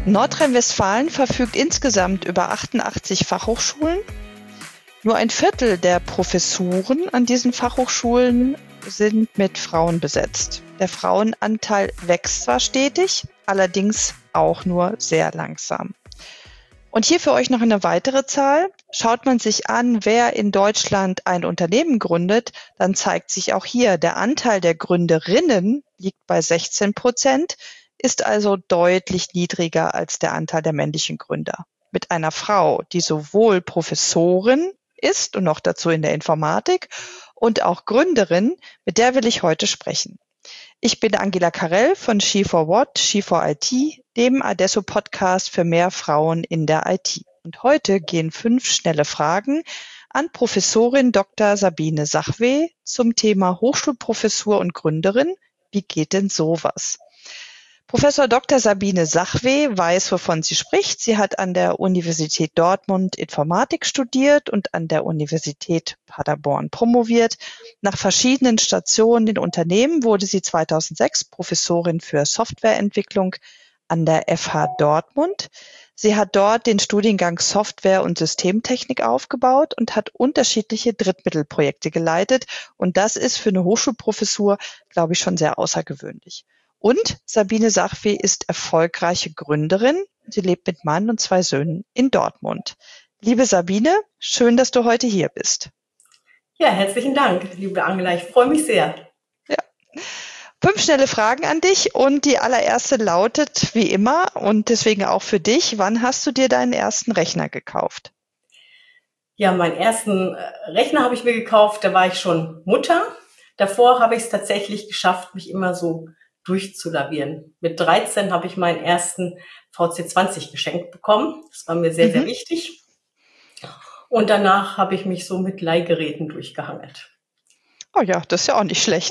Nordrhein-Westfalen verfügt insgesamt über 88 Fachhochschulen. Nur ein Viertel der Professuren an diesen Fachhochschulen sind mit Frauen besetzt. Der Frauenanteil wächst zwar stetig, allerdings auch nur sehr langsam. Und hier für euch noch eine weitere Zahl. Schaut man sich an, wer in Deutschland ein Unternehmen gründet, dann zeigt sich auch hier, der Anteil der Gründerinnen liegt bei 16%, ist also deutlich niedriger als der Anteil der männlichen Gründer. Mit einer Frau, die sowohl Professorin ist und noch dazu in der Informatik und auch Gründerin, mit der will ich heute sprechen. Ich bin Angela Karell von She4What, She4IT, dem Adesso-Podcast für mehr Frauen in der IT. Und heute gehen 5 schnelle Fragen an Professorin Dr. Sabine Sachwe zum Thema Hochschulprofessur und Gründerin. Wie geht denn sowas? Professor Dr. Sabine Sachwe weiß, wovon sie spricht. Sie hat an der Universität Dortmund Informatik studiert und an der Universität Paderborn promoviert. Nach verschiedenen Stationen in Unternehmen wurde sie 2006 Professorin für Softwareentwicklung an der FH Dortmund. Sie hat dort den Studiengang Software- und Systemtechnik aufgebaut und hat unterschiedliche Drittmittelprojekte geleitet. Und das ist für eine Hochschulprofessur, glaube ich, schon sehr außergewöhnlich. Und Sabine Sachwe ist erfolgreiche Gründerin. Sie lebt mit Mann und 2 Söhnen in Dortmund. Liebe Sabine, schön, dass du heute hier bist. Ja, herzlichen Dank, liebe Angela. Ich freue mich sehr. Ja. 5 schnelle Fragen an dich und die allererste lautet wie immer und deswegen auch für dich, wann hast du dir deinen ersten Rechner gekauft? Ja, meinen ersten Rechner habe ich mir gekauft, da war ich schon Mutter. Davor habe ich es tatsächlich geschafft, mich immer so durchzulavieren. Mit 13 habe ich meinen ersten VC20 geschenkt bekommen. Das war mir sehr, sehr wichtig. Und danach habe ich mich so mit Leihgeräten durchgehangelt. Oh ja, das ist ja auch nicht schlecht.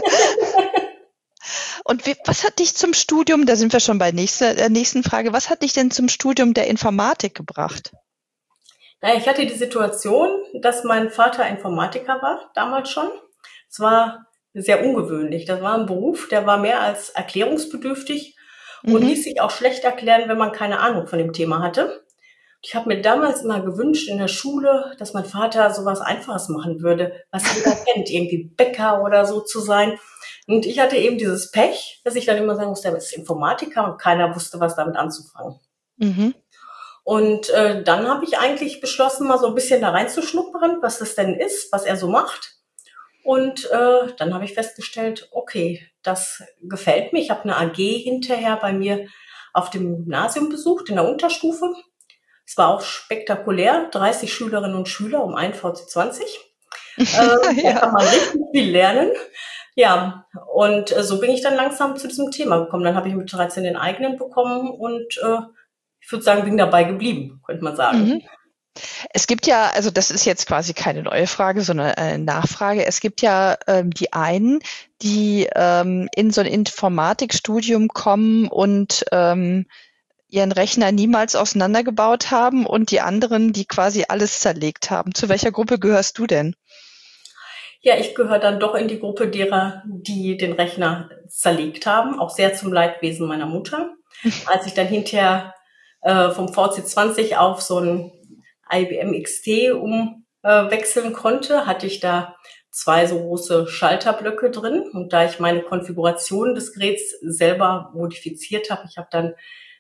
Und was hat dich zum Studium, da sind wir schon bei der nächsten Frage, was hat dich denn zum Studium der Informatik gebracht? Naja, ich hatte die Situation, dass mein Vater Informatiker war, damals schon. Es war sehr ungewöhnlich. Das war ein Beruf, der war mehr als erklärungsbedürftig und ließ sich auch schlecht erklären, wenn man keine Ahnung von dem Thema hatte. Ich habe mir damals immer gewünscht in der Schule, dass mein Vater sowas Einfaches machen würde, was jeder kennt, irgendwie Bäcker oder so zu sein. Und ich hatte eben dieses Pech, dass ich dann immer sagen musste, er ist Informatiker und keiner wusste, was damit anzufangen. Und dann habe ich eigentlich beschlossen, mal so ein bisschen da reinzuschnuppern, was das denn ist, was er so macht. Und dann habe ich festgestellt, okay, das gefällt mir. Ich habe eine AG hinterher bei mir auf dem Gymnasium besucht, in der Unterstufe. Es war auch spektakulär, 30 Schülerinnen und Schüler um ein VC20. Da kann man richtig viel lernen. Ja, und so bin ich dann langsam zu diesem Thema gekommen. Dann habe ich mit 13 den eigenen bekommen und ich würde sagen, bin dabei geblieben, könnte man sagen. Es gibt ja, also das ist jetzt quasi keine neue Frage, sondern eine Nachfrage. Es gibt ja die einen, die in so ein Informatikstudium kommen und ihren Rechner niemals auseinandergebaut haben und die anderen, die quasi alles zerlegt haben. Zu welcher Gruppe gehörst du denn? Ja, ich gehöre dann doch in die Gruppe derer, die den Rechner zerlegt haben, auch sehr zum Leidwesen meiner Mutter. Als ich dann hinterher vom VC20 auf so ein IBM XT umwechseln konnte, hatte ich da 2 so große Schalterblöcke drin. Und da ich meine Konfiguration des Geräts selber modifiziert habe, ich habe dann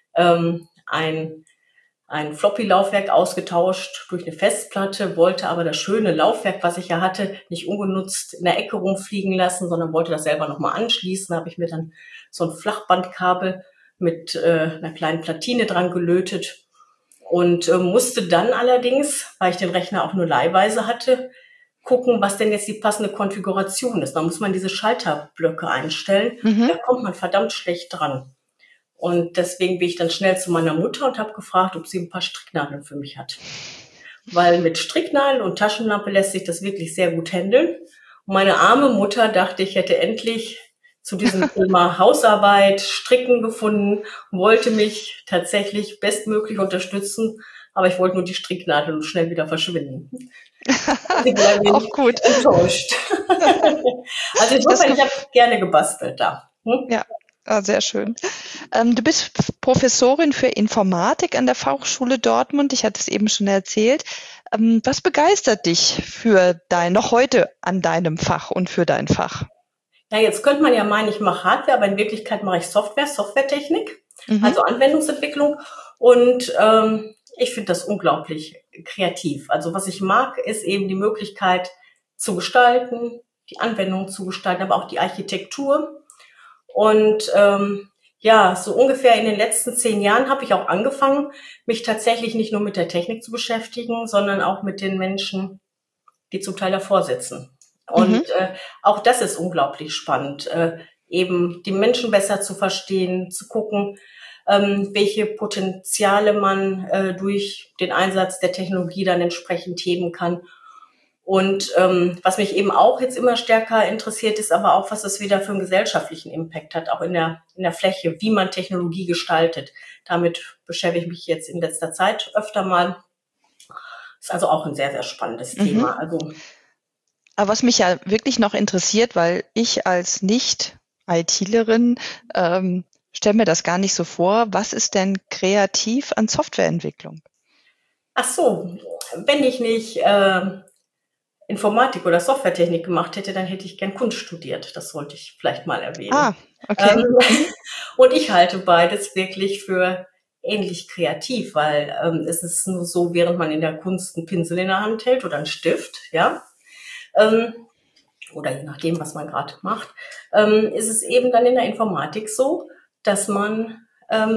ein Floppy-Laufwerk ausgetauscht durch eine Festplatte, wollte aber das schöne Laufwerk, was ich ja hatte, nicht ungenutzt in der Ecke rumfliegen lassen, sondern wollte das selber nochmal anschließen. Da habe ich mir dann so ein Flachbandkabel mit einer kleinen Platine dran gelötet und musste dann allerdings, weil ich den Rechner auch nur leihweise hatte, gucken, was denn jetzt die passende Konfiguration ist. Da muss man diese Schalterblöcke einstellen. Da kommt man verdammt schlecht dran. Und deswegen bin ich dann schnell zu meiner Mutter und habe gefragt, ob sie ein paar Stricknadeln für mich hat. Weil mit Stricknadeln und Taschenlampe lässt sich das wirklich sehr gut handeln. Und meine arme Mutter dachte, ich hätte endlich zu diesem Thema Hausarbeit, Stricken gefunden und wollte mich tatsächlich bestmöglich unterstützen. Aber ich wollte nur die Stricknadeln schnell wieder verschwinden. Sie war ein wenig auch gut. Enttäuscht. Also insofern, ich habe gerne gebastelt da. Ja. Ah, sehr schön. Du bist Professorin für Informatik an der Fachhochschule Dortmund. Ich hatte es eben schon erzählt. Was begeistert dich noch heute an deinem Fach und für dein Fach? Ja, jetzt könnte man ja meinen, ich mache Hardware, aber in Wirklichkeit mache ich Softwaretechnik, Mhm. also Anwendungsentwicklung. Und ich finde das unglaublich kreativ. Also was ich mag, ist eben die Möglichkeit zu gestalten, die Anwendung zu gestalten, aber auch die Architektur. Und ja, so ungefähr in den letzten 10 Jahren habe ich auch angefangen, mich tatsächlich nicht nur mit der Technik zu beschäftigen, sondern auch mit den Menschen, die zum Teil davor sitzen. Und Mhm. auch das ist unglaublich spannend, eben die Menschen besser zu verstehen, zu gucken, welche Potenziale man durch den Einsatz der Technologie dann entsprechend heben kann. Und was mich eben auch jetzt immer stärker interessiert, ist aber auch, was das wieder für einen gesellschaftlichen Impact hat, auch in der Fläche, wie man Technologie gestaltet. Damit beschäftige ich mich jetzt in letzter Zeit öfter mal. Ist also auch ein sehr, sehr spannendes Mhm. Thema. Also Aber was mich ja wirklich noch interessiert, weil ich als Nicht-ITlerin stelle mir das gar nicht so vor, was ist denn kreativ an Softwareentwicklung? ach so, wenn ich nicht Informatik oder Softwaretechnik gemacht hätte, dann hätte ich gern Kunst studiert. Das sollte ich vielleicht mal erwähnen. Ah, okay. Ähm, Mhm. und ich halte beides wirklich für ähnlich kreativ, weil es ist nur so, während man in der Kunst einen Pinsel in der Hand hält oder einen Stift, ja, ähm, oder je nachdem, was man gerade macht, ist es eben dann in der Informatik so, dass man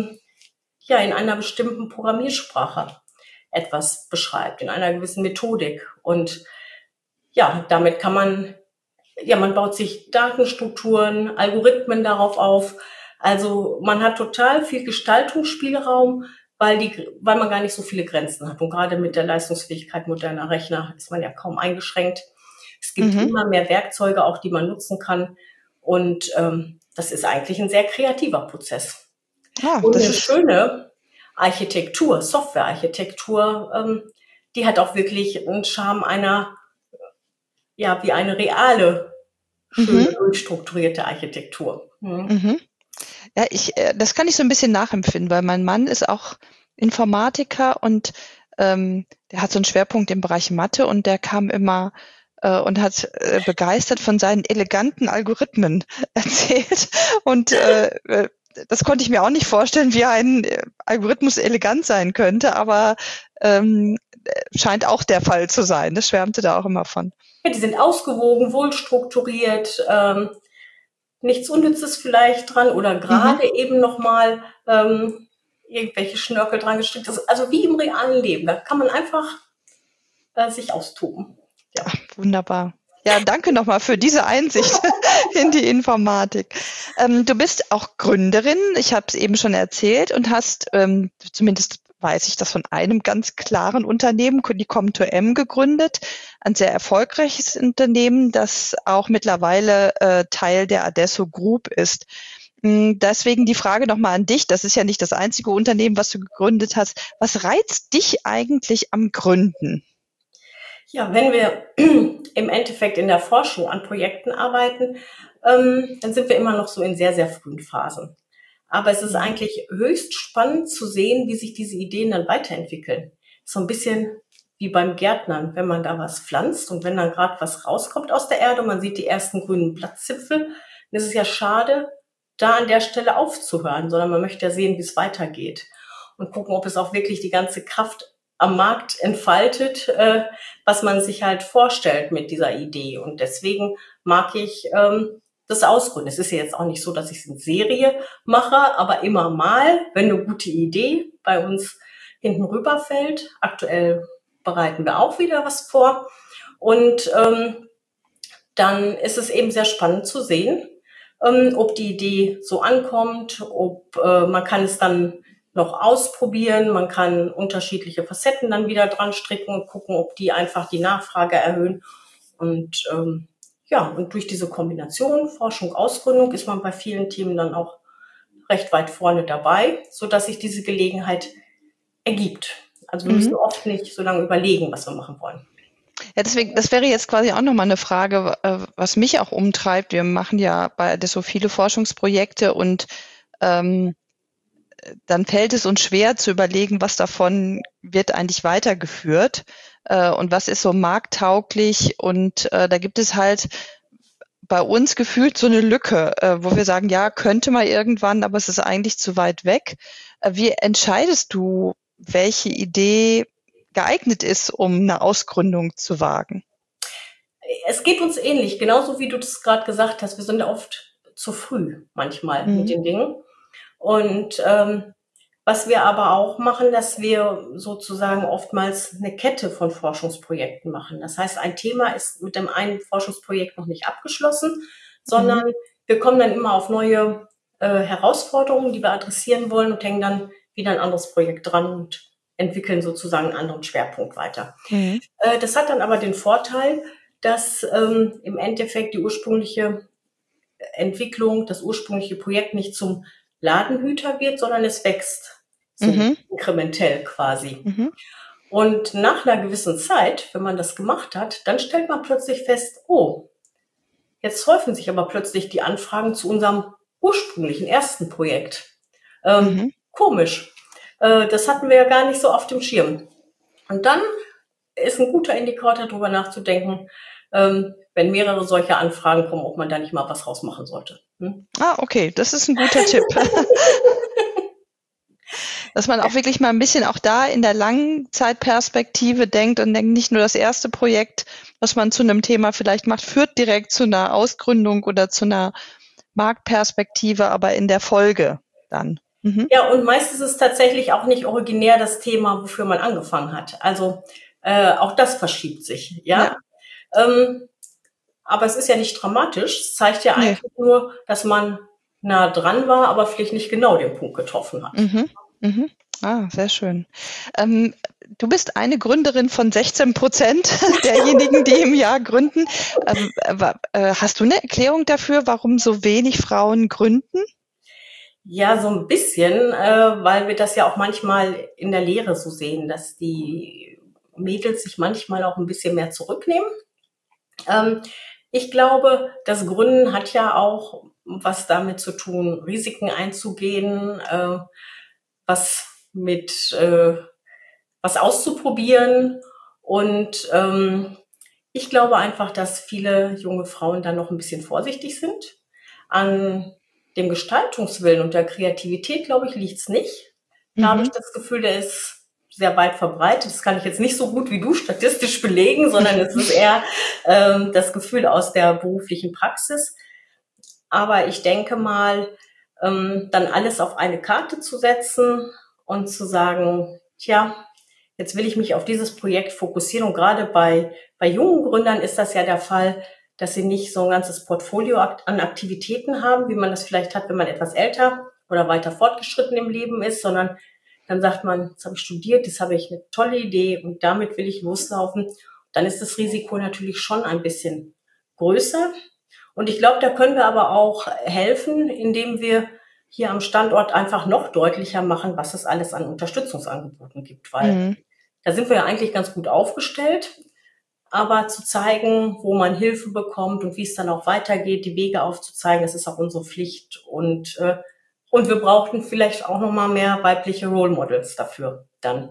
ja in einer bestimmten Programmiersprache etwas beschreibt, in einer gewissen Methodik. Und ja, damit kann man, ja, man baut sich Datenstrukturen, Algorithmen darauf auf. Also man hat total viel Gestaltungsspielraum, weil man gar nicht so viele Grenzen hat. Und gerade mit der Leistungsfähigkeit moderner Rechner ist man ja kaum eingeschränkt. Es gibt Mhm. immer mehr Werkzeuge, auch die man nutzen kann. Und das ist eigentlich ein sehr kreativer Prozess. Ah, Und das eine ist, schöne Architektur, Softwarearchitektur, die hat auch wirklich einen Charme einer, ja, wie eine reale, mhm, schöne, durchstrukturierte Architektur. Mhm. mhm. Ja, das kann ich so ein bisschen nachempfinden, weil mein Mann ist auch Informatiker und der hat so einen Schwerpunkt im Bereich Mathe und der kam immer und hat begeistert von seinen eleganten Algorithmen erzählt. Und das konnte ich mir auch nicht vorstellen, wie ein Algorithmus elegant sein könnte, aber scheint auch der Fall zu sein. Das schwärmte da auch immer von. Ja, die sind ausgewogen, wohl strukturiert, nichts Unnützes vielleicht dran oder Mhm. gerade eben nochmal irgendwelche Schnörkel dran gestrickt. Also wie im realen Leben. Da kann man einfach sich austoben. Ja. Wunderbar. Ja, danke nochmal für diese Einsicht in die Informatik. Du bist auch Gründerin, ich habe es eben schon erzählt, und hast, zumindest weiß ich das von einem ganz klaren Unternehmen, die Com2M, gegründet. Ein sehr erfolgreiches Unternehmen, das auch mittlerweile Teil der Adesso Group ist. Deswegen die Frage nochmal an dich. Das ist ja nicht das einzige Unternehmen, was du gegründet hast. Was reizt dich eigentlich am Gründen? Ja, wenn wir im Endeffekt in der Forschung an Projekten arbeiten, dann sind wir immer noch so in sehr, sehr frühen Phasen. Aber es ist Mhm. eigentlich höchst spannend zu sehen, wie sich diese Ideen dann weiterentwickeln. So ein bisschen wie beim Gärtnern, wenn man da was pflanzt und wenn dann gerade was rauskommt aus der Erde und man sieht die ersten grünen Blattzipfel, dann ist es ja schade, da an der Stelle aufzuhören, sondern man möchte ja sehen, wie es weitergeht und gucken, ob es auch wirklich die ganze Kraft am Markt entfaltet, was man sich halt vorstellt mit dieser Idee. Und deswegen mag ich das ausgründen. Es ist ja jetzt auch nicht so, dass ich es in Serie mache, aber immer mal, wenn eine gute Idee bei uns hinten rüberfällt. Aktuell bereiten wir auch wieder was vor. Und dann ist es eben sehr spannend zu sehen, ob die Idee so ankommt, ob man kann es dann noch ausprobieren, man kann unterschiedliche Facetten dann wieder dran stricken und gucken, ob die einfach die Nachfrage erhöhen. Und ja, und durch diese Kombination Forschung, Ausgründung ist man bei vielen Themen dann auch recht weit vorne dabei, so dass sich diese Gelegenheit ergibt. Also wir müssen Mhm. oft nicht so lange überlegen, was wir machen wollen. Ja, deswegen, das wäre jetzt quasi auch nochmal eine Frage, was mich auch umtreibt. Wir machen ja bei so viele Forschungsprojekte und ähm, dann fällt es uns schwer zu überlegen, was davon wird eigentlich weitergeführt und was ist so markttauglich. Und da gibt es halt bei uns gefühlt so eine Lücke, wo wir sagen, ja, könnte mal irgendwann, aber es ist eigentlich zu weit weg. Wie entscheidest du, welche Idee geeignet ist, um eine Ausgründung zu wagen? Es geht uns ähnlich, genauso wie du das gerade gesagt hast. Wir sind oft zu früh manchmal mit Mhm. den Dingen. Und was wir aber auch machen, dass wir sozusagen oftmals eine Kette von Forschungsprojekten machen. Das heißt, ein Thema ist mit dem einen Forschungsprojekt noch nicht abgeschlossen, Mhm. sondern wir kommen dann immer auf neue Herausforderungen, die wir adressieren wollen und hängen dann wieder ein anderes Projekt dran und entwickeln sozusagen einen anderen Schwerpunkt weiter. Mhm. Das hat dann aber den Vorteil, dass im Endeffekt die ursprüngliche Entwicklung, das ursprüngliche Projekt nicht zum Ladenhüter wird, sondern es wächst so Mhm. inkrementell quasi. Mhm. Und nach einer gewissen Zeit, wenn man das gemacht hat, dann stellt man plötzlich fest, oh, jetzt häufen sich aber plötzlich die Anfragen zu unserem ursprünglichen ersten Projekt. Mhm. Komisch. Das hatten wir ja gar nicht so auf dem Schirm. Und dann ist ein guter Indikator, darüber nachzudenken, wenn mehrere solche Anfragen kommen, ob man da nicht mal was rausmachen sollte. Ah, okay, das ist ein guter Tipp. Dass man auch wirklich mal ein bisschen auch da in der Langzeitperspektive denkt und denkt, nicht nur das erste Projekt, was man zu einem Thema vielleicht macht, führt direkt zu einer Ausgründung oder zu einer Marktperspektive, aber in der Folge dann. Mhm. Ja, und meist ist es tatsächlich auch nicht originär das Thema, wofür man angefangen hat. Also auch das verschiebt sich, Ja, ja. Aber es ist ja nicht dramatisch. Es zeigt ja nee. eigentlich nur, dass man nah dran war, aber vielleicht nicht genau den Punkt getroffen hat. Mhm. Mhm. Ah, sehr schön. Ähm, Du bist eine Gründerin von 16% derjenigen, die im Jahr gründen. Hast du eine Erklärung dafür, warum so wenig Frauen gründen? Ja, so ein bisschen, weil wir das ja auch manchmal in der Lehre so sehen, dass die Mädels sich manchmal auch ein bisschen mehr zurücknehmen. Ähm, Ich glaube, das Gründen hat ja auch was damit zu tun, Risiken einzugehen, was mit was auszuprobieren. Und ich glaube einfach, dass viele junge Frauen dann noch ein bisschen vorsichtig sind. An dem Gestaltungswillen und der Kreativität, glaube ich, liegt's nicht. Da habe ich Mhm. das Gefühl, der ist sehr weit verbreitet. Das kann ich jetzt nicht so gut wie du statistisch belegen, sondern es ist eher das Gefühl aus der beruflichen Praxis. Aber ich denke mal, dann alles auf eine Karte zu setzen und zu sagen, tja, jetzt will ich mich auf dieses Projekt fokussieren. Und gerade bei jungen Gründern ist das ja der Fall, dass sie nicht so ein ganzes Portfolio an Aktivitäten haben, wie man das vielleicht hat, wenn man etwas älter oder weiter fortgeschritten im Leben ist, sondern dann sagt man, jetzt habe ich studiert, jetzt habe ich eine tolle Idee und damit will ich loslaufen. Dann ist das Risiko natürlich schon ein bisschen größer. Und ich glaube, da können wir aber auch helfen, indem wir hier am Standort einfach noch deutlicher machen, was es alles an Unterstützungsangeboten gibt, weil Mhm. da sind wir ja eigentlich ganz gut aufgestellt. Aber zu zeigen, wo man Hilfe bekommt und wie es dann auch weitergeht, die Wege aufzuzeigen, das ist auch unsere Pflicht. Und wir brauchten vielleicht auch noch mal mehr weibliche Role Models dafür, dann,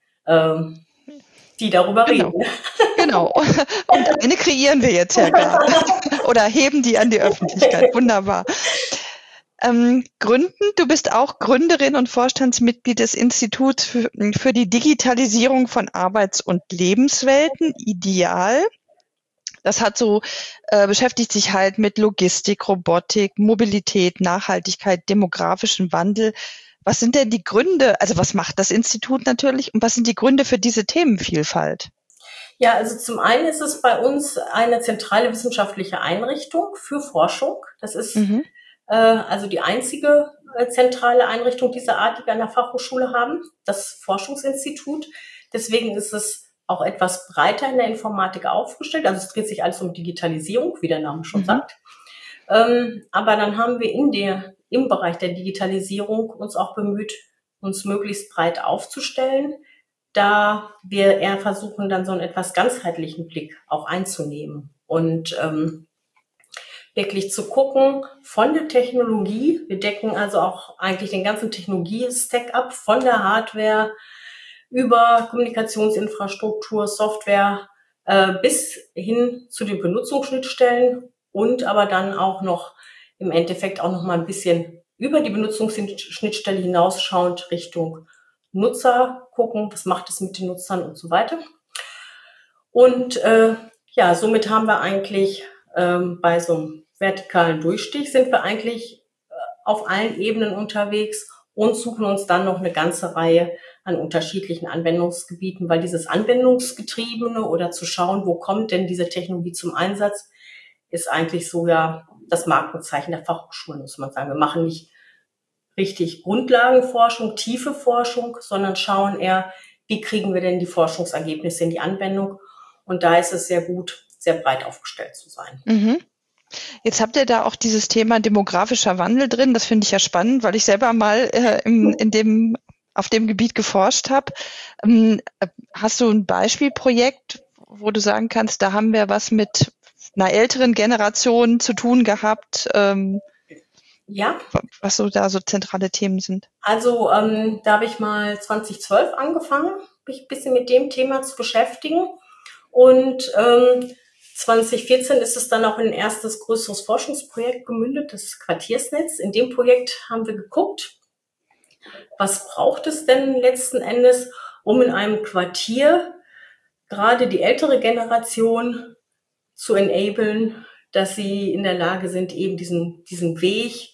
die darüber Genau, reden. genau. Und eine kreieren wir jetzt ja gerade oder heben die an die Öffentlichkeit. Wunderbar. Gründen, du bist auch Gründerin und Vorstandsmitglied des Instituts für die Digitalisierung von Arbeits- und Lebenswelten, IDEAL. Das hat so, beschäftigt sich halt mit Logistik, Robotik, Mobilität, Nachhaltigkeit, demografischen Wandel. Was sind denn die Gründe, also was macht das Institut natürlich und was sind die Gründe für diese Themenvielfalt? Ja, also zum einen ist es bei uns eine zentrale wissenschaftliche Einrichtung für Forschung. Das ist Mhm. also die einzige zentrale Einrichtung dieser Art, die wir an der Fachhochschule haben, das Forschungsinstitut. Deswegen ist es auch etwas breiter in der Informatik aufgestellt. Also es dreht sich alles um Digitalisierung, wie der Name schon Mhm. sagt. Aber dann haben wir im Bereich der Digitalisierung uns auch bemüht, uns möglichst breit aufzustellen. da wir eher versuchen, dann so einen etwas ganzheitlichen Blick auch einzunehmen und wirklich zu gucken von der Technologie. Wir decken also auch eigentlich den ganzen Technologie-Stack ab, von der Hardware über Kommunikationsinfrastruktur, Software bis hin zu den Benutzungsschnittstellen und aber dann auch noch im Endeffekt auch noch mal ein bisschen über die Benutzungsschnittstelle hinausschauend Richtung Nutzer gucken, was macht es mit den Nutzern und so weiter. Und ja, somit haben wir eigentlich bei so einem vertikalen Durchstich sind wir eigentlich auf allen Ebenen unterwegs und suchen uns dann noch eine ganze Reihe an unterschiedlichen Anwendungsgebieten, weil dieses Anwendungsgetriebene oder zu schauen, wo kommt denn diese Technologie zum Einsatz, ist eigentlich so ja das Markenzeichen der Fachhochschulen, muss man sagen. Wir machen nicht richtig Grundlagenforschung, tiefe Forschung, sondern schauen eher, wie kriegen wir denn die Forschungsergebnisse in die Anwendung. Und da ist es sehr gut, sehr breit aufgestellt zu sein. Mhm. Jetzt habt ihr da auch dieses Thema demografischer Wandel drin. Das finde ich ja spannend, weil ich selber mal auf dem Gebiet geforscht habe. Hast du ein Beispielprojekt, wo du sagen kannst, da haben wir was mit einer älteren Generation zu tun gehabt, Ja, was so da so zentrale Themen sind? also da habe ich mal 2012 angefangen, mich ein bisschen mit dem Thema zu beschäftigen. Und 2014 ist es dann auch in ein erstes größeres Forschungsprojekt gemündet, das Quartiersnetz. In dem Projekt haben wir geguckt, was braucht es denn letzten Endes, um in einem Quartier gerade die ältere Generation zu enablen, dass sie in der Lage sind, eben diesen Weg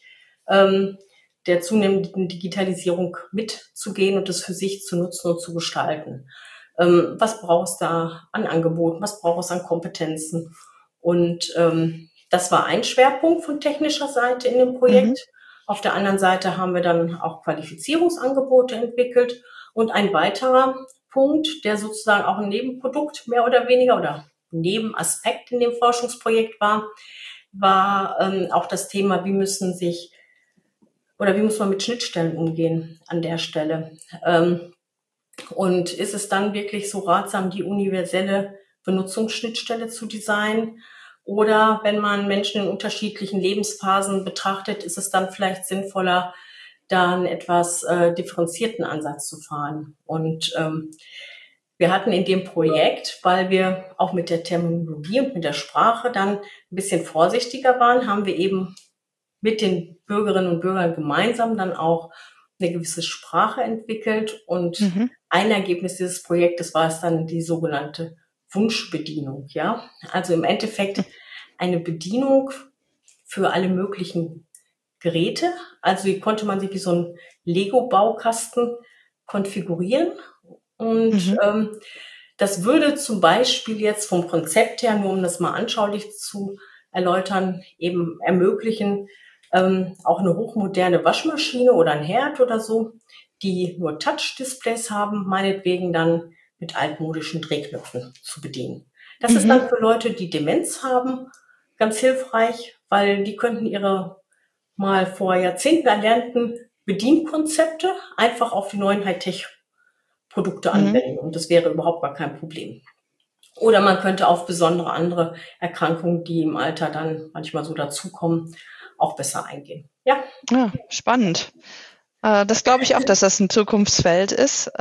der zunehmenden Digitalisierung mitzugehen und es für sich zu nutzen und zu gestalten. Was braucht es da an Angeboten, was braucht es an Kompetenzen? Und das war ein Schwerpunkt von technischer Seite in dem Projekt. Auf der anderen Seite haben wir dann auch Qualifizierungsangebote entwickelt. Und ein weiterer Punkt, der sozusagen auch ein Nebenprodukt mehr oder weniger oder Nebenaspekt in dem Forschungsprojekt war auch das Thema, wie muss man mit Schnittstellen umgehen an der Stelle? Und ist es dann wirklich so ratsam, die universelle Benutzungsschnittstelle zu designen? Oder wenn man Menschen in unterschiedlichen Lebensphasen betrachtet, ist es dann vielleicht sinnvoller, da einen etwas differenzierten Ansatz zu fahren? Und wir hatten in dem Projekt, weil wir auch mit der Terminologie und mit der Sprache dann ein bisschen vorsichtiger waren, haben wir eben mit den Bürgerinnen und Bürgern gemeinsam dann auch eine gewisse Sprache entwickelt. Und ein Ergebnis dieses Projektes war es dann die sogenannte Wunschbedienung. Ja, also im Endeffekt eine Bedienung für alle möglichen Geräte. Also die konnte man sich wie so ein Lego-Baukasten konfigurieren. Und das würde zum Beispiel jetzt vom Konzept her, nur um das mal anschaulich zu erläutern, eben ermöglichen, auch eine hochmoderne Waschmaschine oder ein Herd oder so, die nur Touch-Displays haben, meinetwegen dann mit altmodischen Drehknöpfen zu bedienen. Das ist dann für Leute, die Demenz haben, ganz hilfreich, weil die könnten ihre mal vor Jahrzehnten erlernten Bedienkonzepte einfach auf die neuen Hightech-Produkte anwenden. Und das wäre überhaupt gar kein Problem. Oder man könnte auf besondere andere Erkrankungen, die im Alter dann manchmal so dazukommen, auch besser eingehen. Ja, spannend. Das glaube ich auch, dass das ein Zukunftsfeld ist.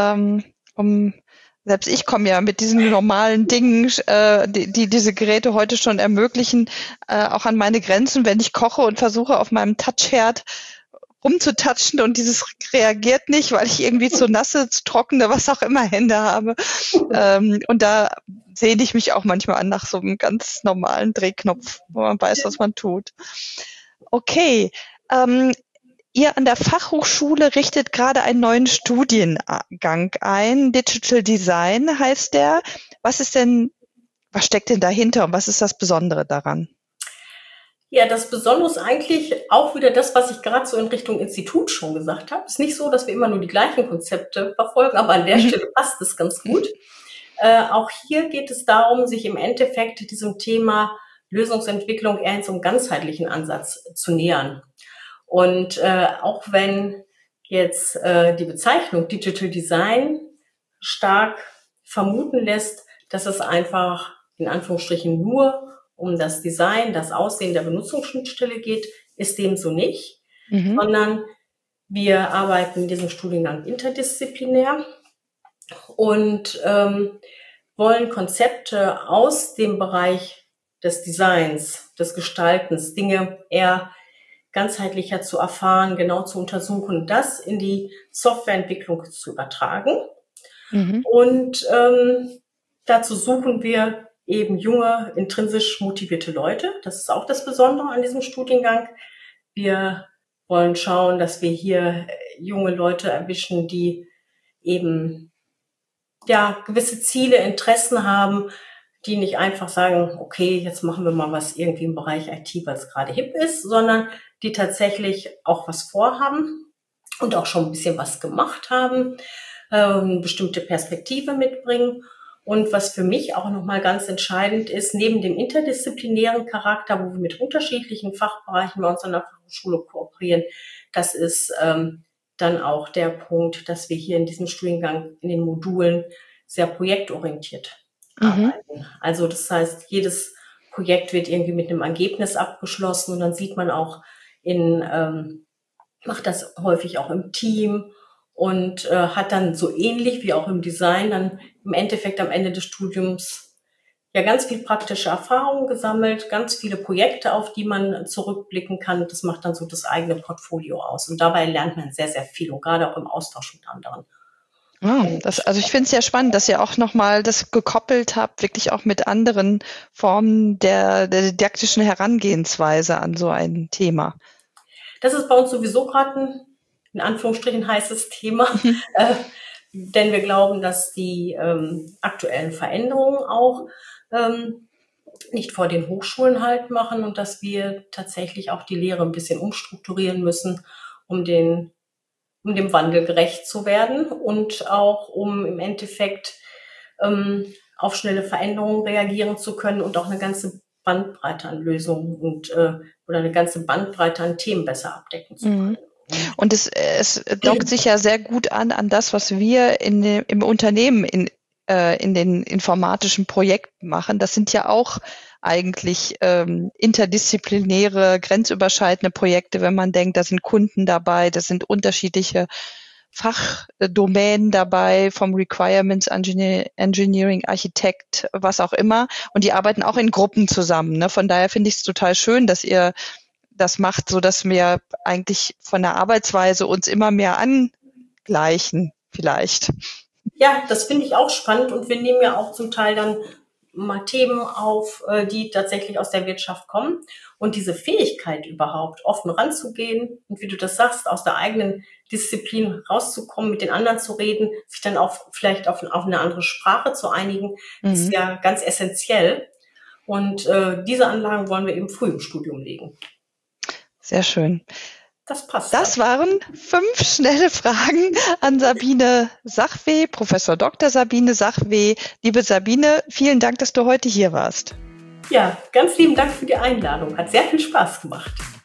Selbst ich komme ja mit diesen normalen Dingen, die diese Geräte heute schon ermöglichen, auch an meine Grenzen, wenn ich koche und versuche auf meinem Touchherd rumzutatschen und dieses reagiert nicht, weil ich irgendwie zu nasse, zu trockene, was auch immer Hände habe. Und da sehne ich mich auch manchmal an nach so einem ganz normalen Drehknopf, wo man weiß, was man tut. Okay. Ihr an der Fachhochschule richtet gerade einen neuen Studiengang ein. Digital Design heißt der. Was steckt denn dahinter und was ist das Besondere daran? Ja, das Besondere ist eigentlich auch wieder das, was ich gerade so in Richtung Institut schon gesagt habe. Es ist nicht so, dass wir immer nur die gleichen Konzepte verfolgen, aber an der Stelle passt es ganz gut. Auch hier geht es darum, sich im Endeffekt diesem Thema Lösungsentwicklung eher in so einem ganzheitlichen Ansatz zu nähern. Und auch wenn jetzt die Bezeichnung Digital Design stark vermuten lässt, dass es einfach in Anführungsstrichen nur um das Design, das Aussehen der Benutzungsschnittstelle geht, ist dem so nicht, sondern wir arbeiten in diesem Studiengang interdisziplinär und wollen Konzepte aus dem Bereich des Designs, des Gestaltens, Dinge eher ganzheitlicher zu erfahren, genau zu untersuchen, das in die Softwareentwicklung zu übertragen. Und dazu suchen wir eben junge, intrinsisch motivierte Leute. Das ist auch das Besondere an diesem Studiengang. Wir wollen schauen, dass wir hier junge Leute erwischen, die eben gewisse Ziele, Interessen haben, die nicht einfach sagen, okay, jetzt machen wir mal was irgendwie im Bereich IT, weil es gerade hip ist, sondern die tatsächlich auch was vorhaben und auch schon ein bisschen was gemacht haben, eine bestimmte Perspektive mitbringen. Und was für mich auch nochmal ganz entscheidend ist, neben dem interdisziplinären Charakter, wo wir mit unterschiedlichen Fachbereichen bei uns an der Fachhochschule kooperieren, das ist dann auch der Punkt, dass wir hier in diesem Studiengang in den Modulen sehr projektorientiert arbeiten. Also das heißt, jedes Projekt wird irgendwie mit einem Ergebnis abgeschlossen und dann sieht man auch macht das häufig auch im Team und hat dann so ähnlich wie auch im Design dann im Endeffekt am Ende des Studiums ganz viel praktische Erfahrungen gesammelt, ganz viele Projekte, auf die man zurückblicken kann. Das macht dann so das eigene Portfolio aus. Und dabei lernt man sehr, sehr viel und gerade auch im Austausch mit anderen. Also ich finde es ja spannend, dass ihr auch nochmal das gekoppelt habt, wirklich auch mit anderen Formen der didaktischen Herangehensweise an so ein Thema. Das ist bei uns sowieso gerade ein, in Anführungsstrichen, heißes Thema, denn wir glauben, dass die aktuellen Veränderungen auch nicht vor den Hochschulen Halt machen und dass wir tatsächlich auch die Lehre ein bisschen umstrukturieren müssen, um dem Wandel gerecht zu werden und auch um im Endeffekt auf schnelle Veränderungen reagieren zu können und auch eine ganze Bandbreite an Lösungen oder eine ganze Bandbreite an Themen besser abdecken zu können. Und es dockt sich ja sehr gut an das, was wir im Unternehmen in den informatischen Projekten machen. Das sind ja auch eigentlich interdisziplinäre, grenzüberschreitende Projekte, wenn man denkt, da sind Kunden dabei, das sind unterschiedliche Fachdomänen dabei, vom Requirements Engineering, Architekt, was auch immer. Und die arbeiten auch in Gruppen zusammen. Ne? Von daher finde ich es total schön, dass ihr das macht, so dass wir eigentlich von der Arbeitsweise uns immer mehr angleichen, vielleicht. Ja, das finde ich auch spannend und wir nehmen ja auch zum Teil dann mal Themen auf, die tatsächlich aus der Wirtschaft kommen. Und diese Fähigkeit überhaupt, offen ranzugehen und wie du das sagst, aus der eigenen Disziplin rauszukommen, mit den anderen zu reden, sich dann auch vielleicht auf eine andere Sprache zu einigen, ist ja ganz essentiell. Und diese Anlagen wollen wir eben früh im Studium legen. Sehr schön. Das passt. Das waren 5 schnelle Fragen an Sabine Sachwe, Professor Dr. Sabine Sachwe. Liebe Sabine, vielen Dank, dass du heute hier warst. Ja, ganz lieben Dank für die Einladung. Hat sehr viel Spaß gemacht.